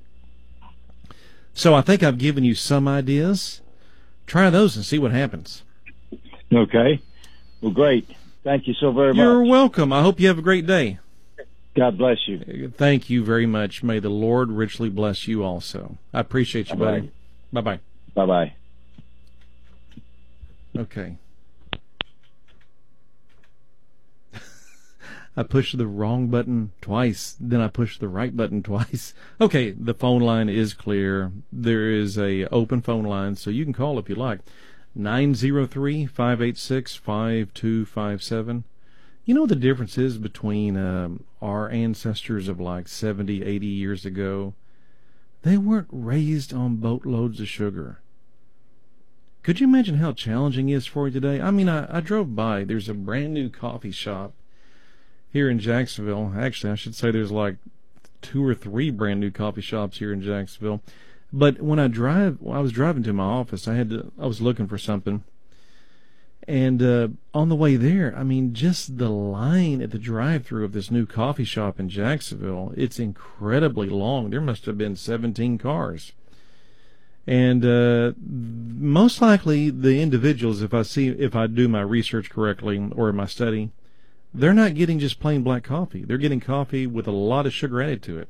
So I think I've given you some ideas. Try those and see what happens.
Okay. Well, great. Thank you so very much.
You're welcome. I hope you have a great day.
God bless you.
Thank you very much. May the Lord richly bless you also. I appreciate you, buddy. Bye-bye.
Bye-bye.
Okay. I pushed the wrong button twice, then I pushed the right button twice. Okay, the phone line is clear. There is a open phone line, so you can call if you like. nine zero three, five eight six, five two five seven. You know the difference is between um, our ancestors of like seventy, eighty years ago? They weren't raised on boatloads of sugar. Could you imagine how challenging it is for you today? I mean, I, I drove by. There's a brand new coffee shop here in Jacksonville. Actually, I should say there's like two or three brand new coffee shops here in Jacksonville. But when I drive, when I was driving to my office, I had to, I was looking for something, And uh, on the way there, I mean, just the line at the drive-thru of this new coffee shop in Jacksonville, it's incredibly long. There must have been seventeen cars. And uh, most likely the individuals, if I see, if I do my research correctly or my study, they're not getting just plain black coffee. They're getting coffee with a lot of sugar added to it.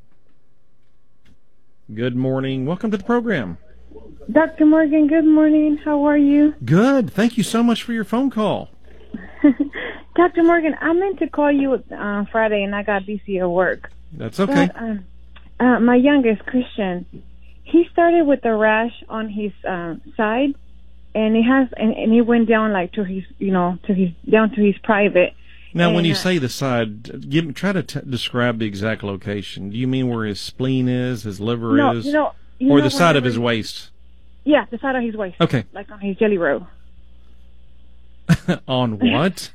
Good morning. Welcome to the program.
Doctor Morgan, good morning. How are you?
Good. Thank you so much for your phone call.
Doctor Morgan, I meant to call you on uh, Friday, and I got busy at work.
That's okay.
But, um, uh, my youngest, Christian, he started with a rash on his uh, side, and it has, and, and it went down like to his, you know, to his down to his private.
Now,
and,
when you
uh,
say the side, give try to t- describe the exact location. Do you mean where his spleen is, his liver
no,
is,
you know, you
or
know
the side of his
he,
waist?
Yeah, the side of his waist.
Okay.
Like on his jelly roll.
On what?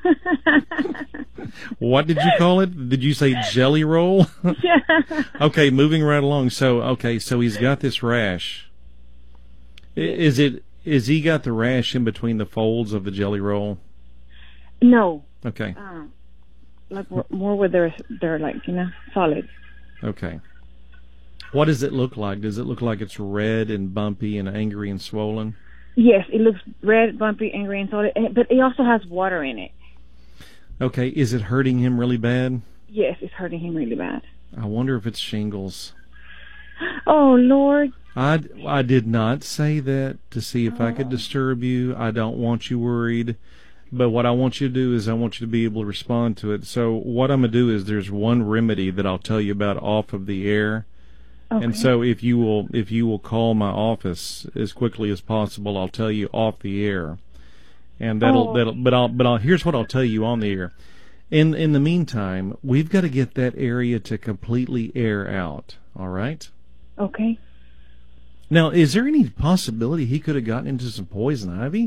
What did you call it? Did you say jelly roll?
Yeah.
Okay, moving right along. So, okay, so he's got this rash. I- Is it? Is he got the rash in between the folds of the jelly roll?
No.
Okay.
Um, like more where they're they're like, you know, solid.
Okay. What does it look like? Does it look like it's red and bumpy and angry and swollen?
Yes, it looks red, bumpy, angry, and solid, but it also has water in it.
Okay. Is it hurting him really bad?
Yes, it's hurting him really bad.
I wonder if it's shingles.
Oh, Lord.
I, I did not say that to see if I could disturb you. I don't want you worried. But what I want you to do is I want you to be able to respond to it. So what I'm going to do is there's one remedy that I'll tell you about off of the air.
Okay.
And so if you will if you will call my office as quickly as possible, I'll tell you off the air. And that'll
Oh.
that'll but I'll but I'll here's what I'll tell you on the air. In in the meantime, we've got to get that area to completely air out. All right?
Okay.
Now, is there any possibility he could have gotten into some poison ivy?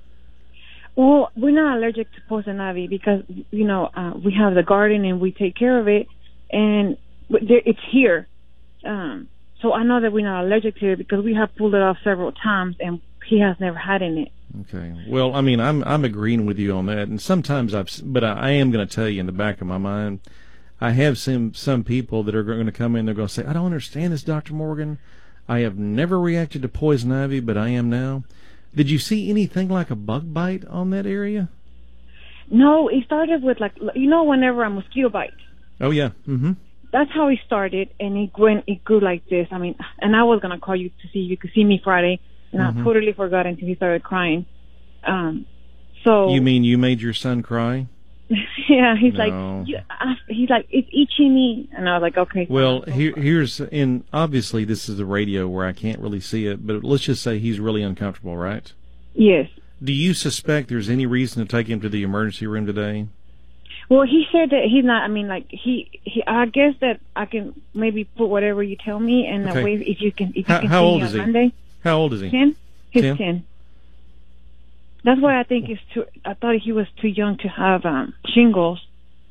Well, we're not allergic to poison ivy because, you know, uh, we have the garden and we take care of it, and there- it's here. Um, so I know that we're not allergic to it because we have pulled it off several times, and he has never had in it.
Okay. Well, I mean, I'm I'm agreeing with you on that, and sometimes I've, but I, I am going to tell you in the back of my mind, I have some some people that are going to come in. They're going to say, "I don't understand this, Doctor Morgan. I have never reacted to poison ivy, but I am now." Did you see anything like a bug bite on that area?
No, it started with like, you know, whenever a mosquito bites.
Oh yeah. Mm-hmm.
That's how it started, and it went, it grew like this. I mean, and I was gonna call you to see if you could see me Friday, and
Mhm.
I totally forgot until he started crying. Um, so
You mean you made your son cry?
yeah, he's
No.
like, you, I, he's like, it's itching me, and I was like, okay.
Well,
fine.
here, here's in obviously this is the radio where I can't really see it, but let's just say he's really uncomfortable, right?
Yes.
Do you suspect there's any reason to take him to the emergency room today?
Well, he said that he's not. I mean, like he, he. I guess that I can maybe put whatever you tell me, and
Okay.
that way, if you can, if
How-
you can
how
see
old
me
is
on
he?
Monday,
How old is he?
ten. He's
Ten?
ten. That's why I think it's too. I thought he was too young to have um, shingles.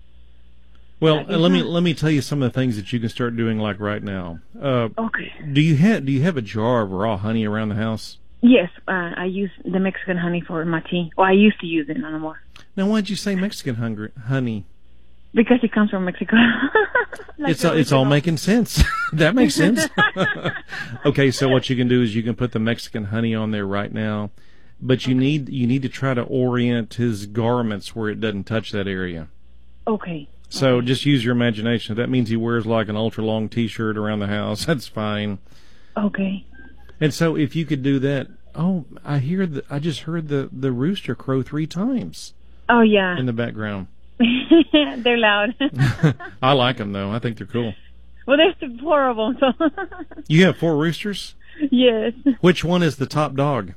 Well,
Uh,
uh, let me
yeah.
let me tell you some of the things that you can start doing, like right now. Uh,
Okay.
do you have do you have a jar of raw honey around the house?
Yes, uh, I use the Mexican honey for my tea. Well, I used to use it, not anymore,
Now, why'd you say Mexican hungry, honey?
because it comes from Mexico. Like
it's
the
it's all
original.
making sense. That makes sense. Okay, so what you can do is you can put the Mexican honey on there right now, but you need you need to try to orient his garments where it doesn't touch that area.
Okay.
So just use your imagination. If that means he wears like an ultra long T-shirt around the house, that's fine.
Okay.
And so if you could do that, oh, I hear the I just heard the the rooster crow three times
Oh yeah.
in the background.
They're loud.
I like them though. I think they're cool.
Well, they're still horrible. So
You have four roosters.
yes.
Which one is the top dog?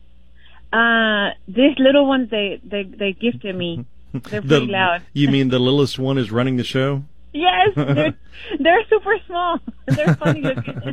Uh, these little ones they they they gifted me. They're
The-
pretty loud.
You mean the littlest one is running the show?
Yes, they're they're super small. They're funny looking.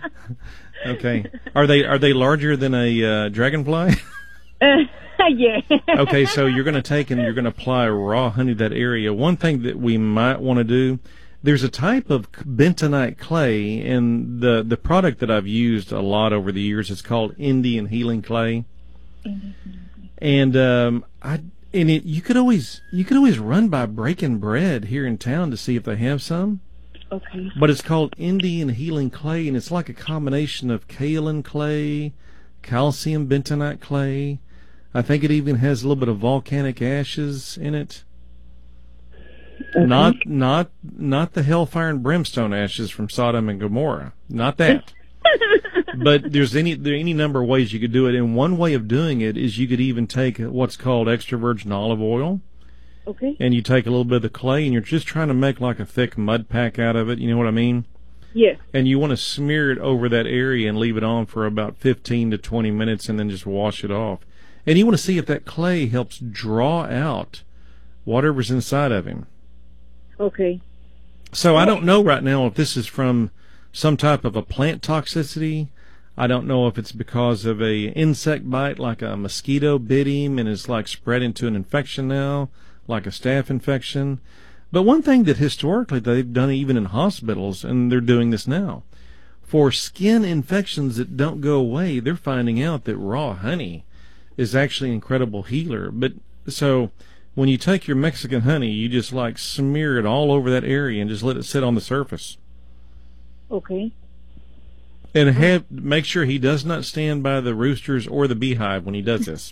Okay. Are they are they larger than a uh, dragonfly?
Uh, yeah.
Okay, so you're going to take and you're going to apply raw honey to that area. One thing that we might want to do, there's a type of bentonite clay, and the the product that I've used a lot over the years is called Indian Healing Clay. And um, I and it, you could always you could always run by Breaking Bread here in town to see if they have some.
Okay.
But it's called Indian Healing Clay, and it's like a combination of kaolin clay, calcium bentonite clay. I think it even has a little bit of volcanic ashes in it.
Okay.
Not not not the hellfire and brimstone ashes from Sodom and Gomorrah. Not that. But there's any there are any number of ways you could do it. And one way of doing it is you could even take what's called extra virgin olive oil.
Okay.
And you take a little bit of the clay, and you're just trying to make like a thick mud pack out of it. You know what I mean?
Yes.
And you want to smear it over that area and leave it on for about fifteen to twenty minutes, and then just wash it off. And you want to see if that clay helps draw out whatever's inside of him.
Okay.
So I don't know right now if this is from some type of a plant toxicity. I don't know if it's because of a insect bite, like a mosquito bit him and is like spread into an infection now, like a staph infection. But one thing that historically they've done even in hospitals, and they're doing this now, for skin infections that don't go away, they're finding out that raw honey is actually an incredible healer. But so when you take your Mexican honey, you just like smear it all over that area and just let it sit on the surface.
Okay.
And have make sure he does not stand by the roosters or the beehive when he does this.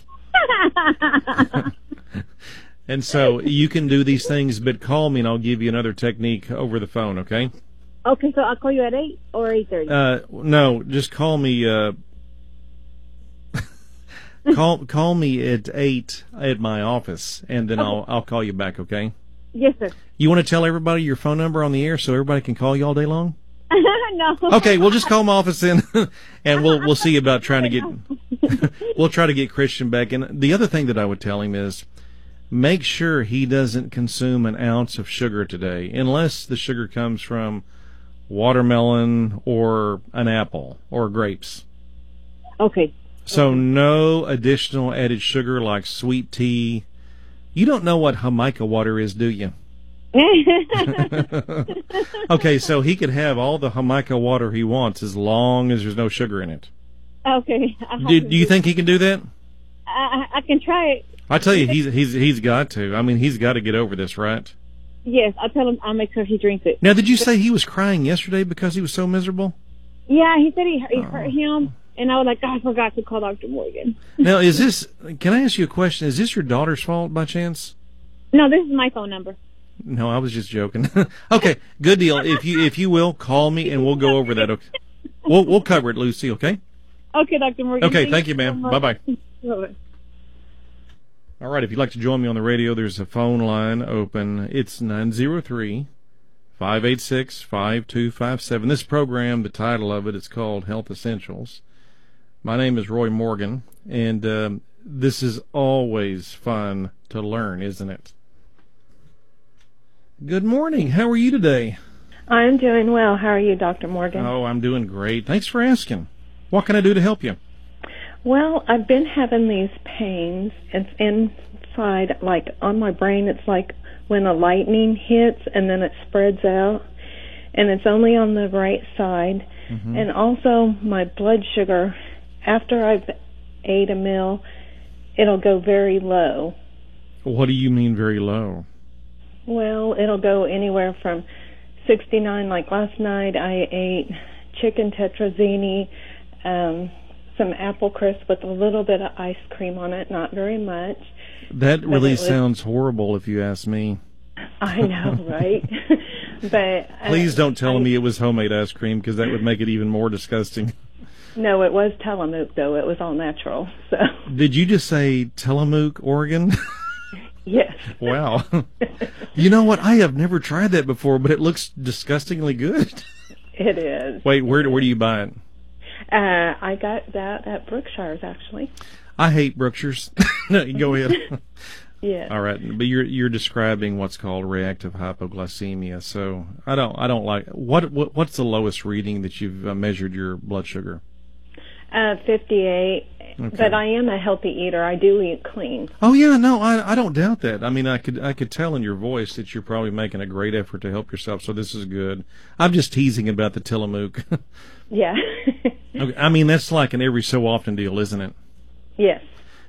And so you can do these things, but call me and I'll give you another technique over the phone, okay?
Okay, so I'll call you at eight or eight thirty.
Uh, no, just call me. Uh, call call me at eight at my office, and then
Okay.
I'll I'll call you back, okay?
Yes, sir.
You want to tell everybody your phone number on the air so everybody can call you all day long?
No.
Okay, we'll just call my office in, and we'll we'll see about trying to get we'll try to get Christian back. And the other thing that I would tell him is, make sure he doesn't consume an ounce of sugar today, unless the sugar comes from watermelon or an apple or grapes.
Okay.
So no additional added sugar like sweet tea. You don't know what Jamaica water is, do you? Okay, so he could have all the Jamaica water he wants as long as there's no sugar in it.
Okay.
Do, do you think he can do that?
I, I can try it.
I tell you, he's he's he's got to. I mean, he's got to get over this, right?
Yes, I'll tell him. I'll make sure he drinks it.
Now, did you say he was crying yesterday because he was so miserable?
Yeah, he said he, it
Oh.
hurt him, and I was like, oh, I forgot to call Doctor Morgan.
Now, is this? Can I ask you a question? Is this your daughter's fault by chance?
No, this is my phone number.
No, I was just joking. Okay, good deal. If you if you will call me and we'll go over that. Okay, we'll we'll cover it, Lucy. Okay.
Okay, Doctor Morgan.
Okay, thank you, ma'am.
so
Bye
much.
bye.
Bye-bye.
All right, if you'd like to join me on the radio, there's a phone line open. It's nine zero three, five eight six, five two five seven. This program, the title of it, is called Health Essentials. My name is Roy Morgan, and um, this is always fun to learn, isn't it? Good morning. How are you today?
I'm doing well. How are you, Doctor Morgan?
Oh, I'm doing great. Thanks for asking. What can I do to help you?
Well, I've been having these pains. It's inside, like on my brain. It's like when a lightning hits and then it spreads out. And it's only on the right side.
Mm-hmm.
And also my blood sugar, after I've ate a meal, it'll go very low.
What do you mean very low?
Well, it'll go anywhere from sixty-nine. Like last night, I ate chicken tetrazzini, um, some apple crisp with a little bit of ice cream on it, not very much.
That
But
really
it was-
sounds horrible if you ask me.
I know, right? But uh,
Please don't tell
I-
me it was homemade ice cream, because that would make it even more disgusting.
No, it was Tillamook, though. It was all natural. So,
Did you just say Tillamook, Oregon?
yes.
Wow. You know what? I have never tried that before, but it looks disgustingly good.
It is.
Wait, where where do you buy it?
Uh, I got that at Brookshire's, actually.
I hate Brookshire's. No, you go ahead.
Yes.
All right, but you're you're describing what's called reactive hypoglycemia. So I don't I don't like what, what what's the lowest reading that you've uh, measured your blood sugar?
Uh, fifty-eight.
Okay.
But I am a healthy eater. I do eat clean.
Oh yeah, no, I I don't doubt that. I mean, I could I could tell in your voice that you're probably making a great effort to help yourself. So this is good. I'm just teasing about the Tillamook.
Yeah.
Okay, I mean, that's like an every so often deal, isn't it?
Yes.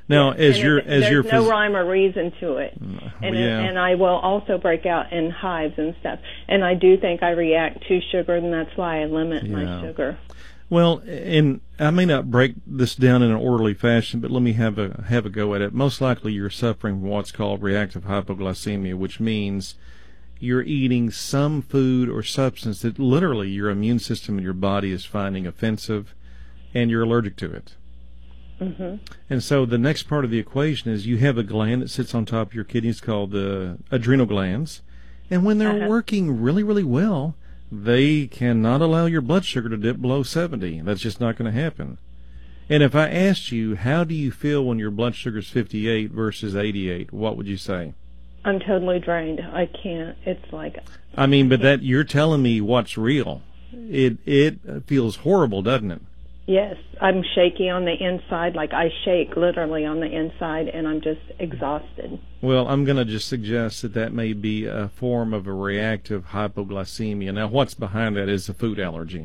Now, as
and
your
it,
as
there's
your
no
phys-
rhyme or reason to it, and
yeah.
and I will also break out in hives and stuff. And I do think I react to sugar, and that's why I limit
Yeah.
my sugar.
Well, and I may not break this down in an orderly fashion, but let me have a have a go at it. Most likely, you're suffering from what's called reactive hypoglycemia, which means you're eating some food or substance that literally your immune system in your body is finding offensive, and you're allergic to it.
Mm-hmm.
And so the next part of the equation is you have a gland that sits on top of your kidneys called the adrenal glands, and when they're
Uh-huh.
working really, really well, they cannot allow your blood sugar to dip below seventy. That's just not going to happen. And if I asked you, how do you feel when your blood sugar is fifty-eight versus eighty-eight, what would you say?
I'm totally drained. I can't. It's like.
I mean, but that you're telling me what's real. It it feels horrible, doesn't it?
Yes, I'm shaky on the inside, like I shake literally on the inside, and I'm just exhausted.
Well, I'm going to just suggest that that may be a form of a reactive hypoglycemia. Now, what's behind that is a food allergy.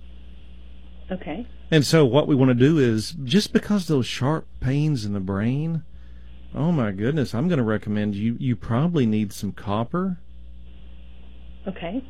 Okay.
And so what we want to do is, just because those sharp pains in the brain, oh my goodness, I'm going to recommend you, you probably need some copper.
Okay.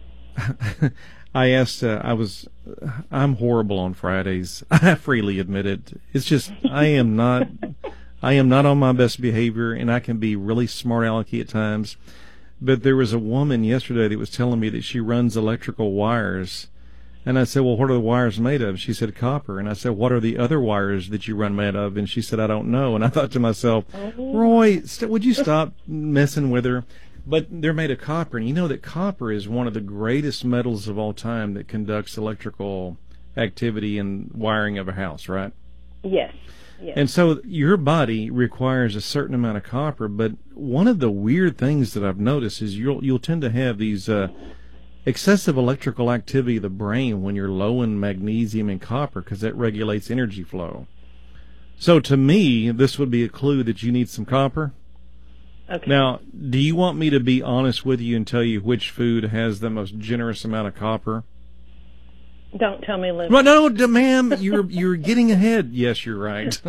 I asked, uh, I was, I'm horrible on Fridays. I freely admit it. It's just, I am not, I am not on my best behavior, and I can be really smart alecky at times. But there was a woman yesterday that was telling me that she runs electrical wires. And I said, well, what are the wires made of? She said, copper. And I said, what are the other wires that you run made of? And she said, I don't know. And I thought to myself, Roy, st- would you stop messing with her? But they're made of copper, and you know that copper is one of the greatest metals of all time that conducts electrical activity and wiring of a house, right?
Yes. Yes.
And so your body requires a certain amount of copper, but one of the weird things that I've noticed is you'll you'll tend to have these uh, excessive electrical activity of the brain when you're low in magnesium and copper, because that regulates energy flow. So to me, this would be a clue that you need some copper.
Okay.
Now, do you want me to be honest with you and tell you which food has the most generous amount of copper?
Don't tell me liver.
Well, no, d- ma'am, you're you're getting ahead. Yes, you're right.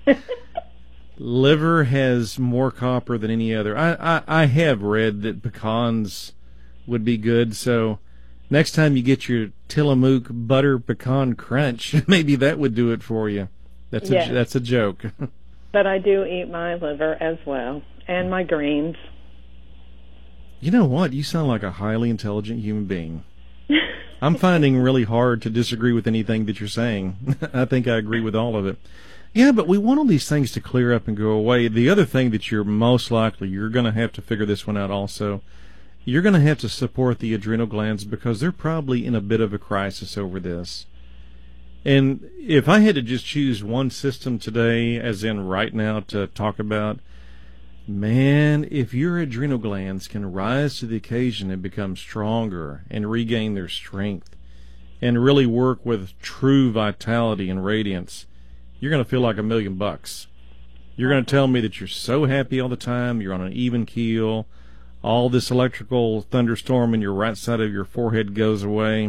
Liver has more copper than any other. I, I, I have read that pecans would be good, so next time you get your Tillamook butter pecan crunch, maybe that would do it for you. That's
Yes.
a that's a joke.
But I do eat my liver as well, and my greens.
You know what? You sound like a highly intelligent human being. I'm finding really hard to disagree with anything that you're saying. I think I agree with all of it. Yeah, but we want all these things to clear up and go away. The other thing that you're most likely, you're going to have to figure this one out also. You're going to have to support the adrenal glands because they're probably in a bit of a crisis over this. And if I had to just choose one system today, as in right now, to talk about, man, if your adrenal glands can rise to the occasion and become stronger and regain their strength and really work with true vitality and radiance, you're going to feel like a million bucks. You're going to tell me that you're so happy all the time, you're on an even keel, all this electrical thunderstorm in your right side of your forehead goes away.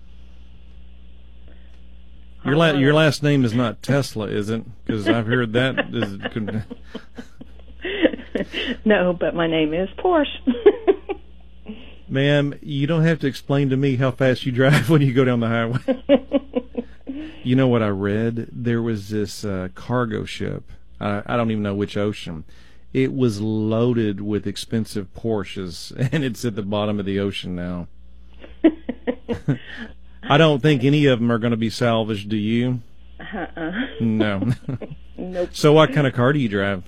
Your la- your last name is not Tesla, is it? Because I've heard that is...
No, but my name is Porsche.
Ma'am, you don't have to explain to me how fast you drive when you go down the highway. You know what I read? There was this uh, cargo ship. I, I don't even know which ocean. It was loaded with expensive Porsches, and it's at the bottom of the ocean now. I don't think any of them are going to be salvaged, do you?
Uh-uh.
No.
Nope.
So what kind of car do you drive?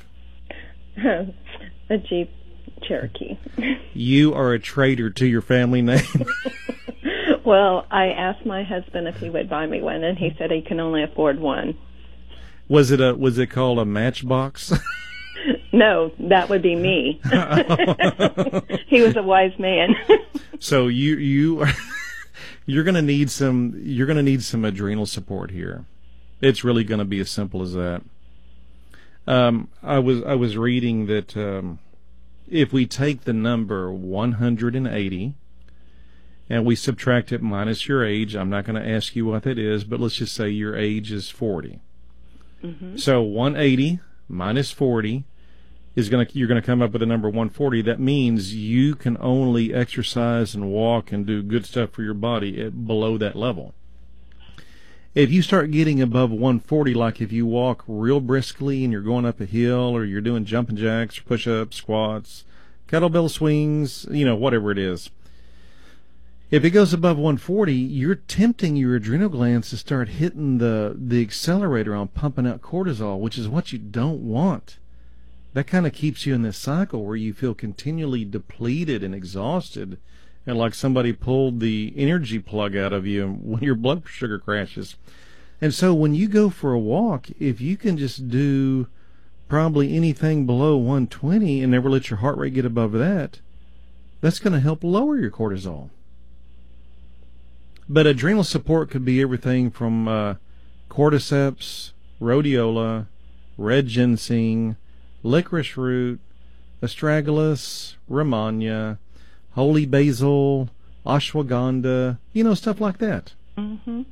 A Jeep Cherokee.
You are a traitor to your family name.
Well, I asked my husband if he would buy me one, and he said he can only afford one.
Was it a was it called a Matchbox?
No, that would be me. He was a wise man.
So you you are you're going to need some you're going to need some adrenal support here. It's really going to be as simple as that. Um, I was I was reading that um, if we take the number one hundred eighty and we subtract it minus your age, I'm not going to ask you what that is, but let's just say your age is forty. Mm-hmm. So one hundred eighty minus forty is going to, you're going to come up with a number one forty. That means you can only exercise and walk and do good stuff for your body at below that level. If you start getting above one forty, like if you walk real briskly and you're going up a hill, or you're doing jumping jacks, or push-ups, squats, kettlebell swings, you know, whatever it is. If it goes above one forty, you're tempting your adrenal glands to start hitting the, the accelerator on pumping out cortisol, which is what you don't want. That kind of keeps you in this cycle where you feel continually depleted and exhausted, and like somebody pulled the energy plug out of you when your blood sugar crashes. And so when you go for a walk, if you can just do probably anything below one twenty and never let your heart rate get above that, that's going to help lower your cortisol. But adrenal support could be everything from uh, cordyceps, rhodiola, red ginseng, licorice root, astragalus, ramona, holy basil, ashwagandha, you know, stuff like that.
Mm-hmm.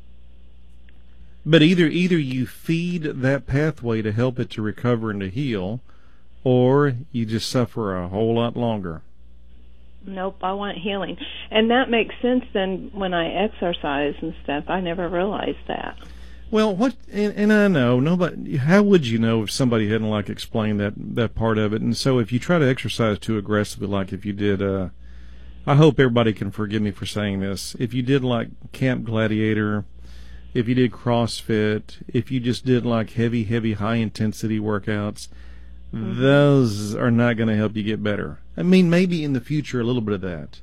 But either either you feed that pathway to help it to recover and to heal, or you just suffer a whole lot longer.
Nope, I want healing. And that makes sense then when I exercise and stuff. I never realized that.
Well, what, and, and I know, nobody, how would you know if somebody hadn't, like, explained that, that part of it? And so if you try to exercise too aggressively, like if you did, uh, I hope everybody can forgive me for saying this, if you did, like, Camp Gladiator, if you did CrossFit, if you just did, like, heavy, heavy, high-intensity workouts, mm-hmm. those are not going to help you get better. I mean, maybe in the future a little bit of that.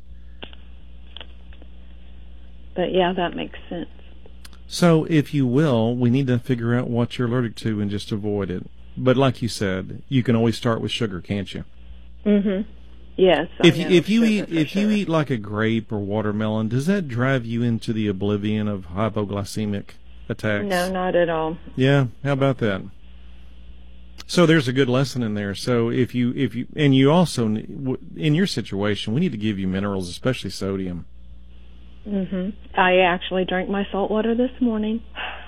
But, yeah, that makes sense.
So, if you will, we need to figure out what you're allergic to and just avoid it. But like you said, you can always start with sugar, can't you?
Mm-hmm. Yes. I
If you,
know
if you
sugar
eat if
sure.
you eat like a grape or watermelon, does that drive you into the oblivion of hypoglycemic attacks?
No, not at all.
Yeah. How about that? So there's a good lesson in there. So if you if you and you also in your situation, we need to give you minerals, especially sodium.
Mhm. I actually drank my salt water this morning.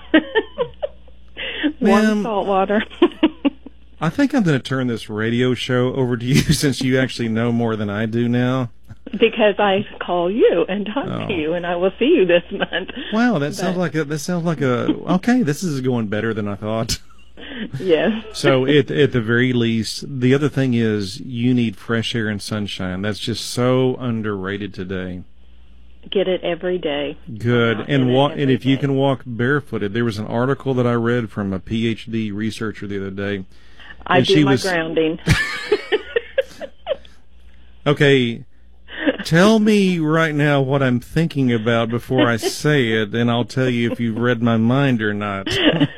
Warm salt water.
I think I'm going to turn this radio show over to you since you actually know more than I do now.
Because I call you and talk
oh.
to you, and I will see you this month.
Wow, that
but.
sounds like a that sounds like a okay. This is going better than I thought.
Yes.
So at at the very least, the other thing is you need fresh air and sunshine. That's just so underrated today.
Get it every day.
Good. And walk, and if
day.
you can walk barefooted. There was an article that I read from a P H D researcher the other day.
I do
she
my
was,
grounding.
Okay. Tell me right now what I'm thinking about before I say it, and I'll tell you if you've read my mind or not.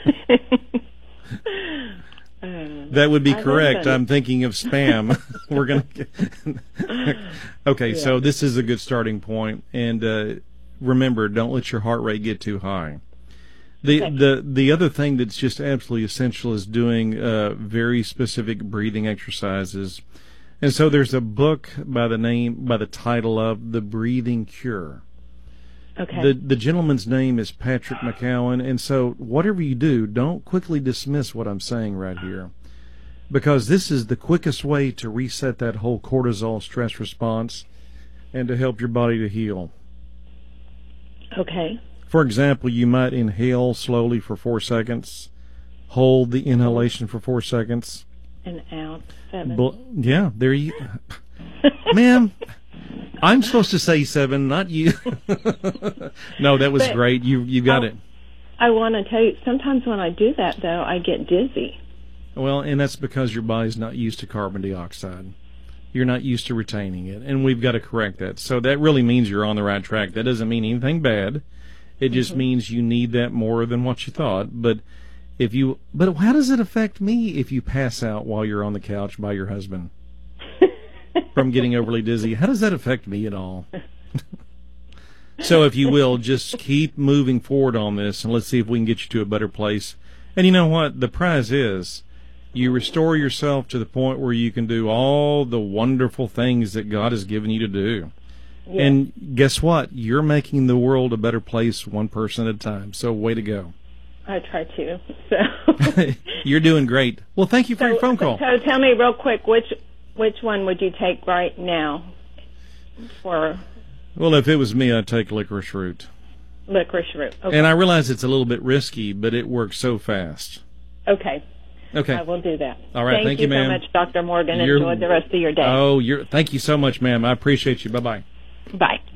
That would be correct. I'm thinking of spam. We're gonna. Okay, yeah. So this is a good starting point, and uh, remember, don't let your heart rate get too high. The okay. the the other thing that's just absolutely essential is doing uh, very specific breathing exercises, and so there's a book by the name by the title of The Breathing Cure.
Okay.
The the gentleman's name is Patrick McKeown, and so whatever you do, don't quickly dismiss what I'm saying right here. Because this is the quickest way to reset that whole cortisol stress response and to help your body to heal.
Okay.
For example, you might inhale slowly for four seconds, hold the inhalation for four seconds.
And out. Seven.
Bl- yeah, there you... Ma'am, I'm supposed to say seven, not you. No, that was
but
great. You you got
I,
it.
I want to tell you, sometimes when I do that, though, I get dizzy.
Well, and that's because your body's not used to carbon dioxide. You're not used to retaining it, and we've got to correct that. So that really means you're on the right track. That doesn't mean anything bad. It just mm-hmm. means you need that more than what you thought. But if you, but how does it affect me if you pass out while you're on the couch by your husband from getting overly dizzy? How does that affect me at all? So if you will, just keep moving forward on this, and let's see if we can get you to a better place. And you know what? The prize is you restore yourself to the point where you can do all the wonderful things that God has given you to do. Yeah. And guess what? You're making the world a better place one person at a time. So way to go.
I try to. So
You're doing great. Well, thank you for
so,
your phone call.
So tell me real quick, which which one would you take right now for
Well, if it was me, I'd take licorice root.
licorice root? Okay.
And I realize it's a little bit risky, but it works so fast.
Okay.
Okay.
I will do that.
All right.
Thank,
Thank you,
so
ma'am.
much, Doctor Morgan.
You're-
Enjoy the rest of your day.
Oh, you're. Thank you so much, ma'am. I appreciate you. Bye-bye.
Bye.